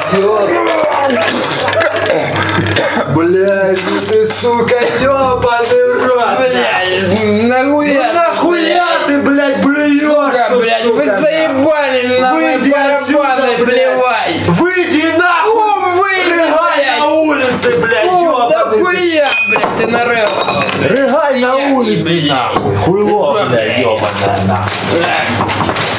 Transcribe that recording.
Блядь, ну ты, сука, ёбаный рот! Блядь, нахуя? Нахуя ты, блядь, блюешь? Сука, блядь, вы заебали на мои Выйди барабаны отсюда, блядь. плевать! Выйди нахуй! Кум, выйди, Рыгай на блядь! улице, блядь, Кум, ёбаный! нахуя, блядь, ты нарыл? Рыгай на улице, блядь. нахуй! Хуйло, Ты шо, блядь, блядь? ёбаное, нахуй! Блядь.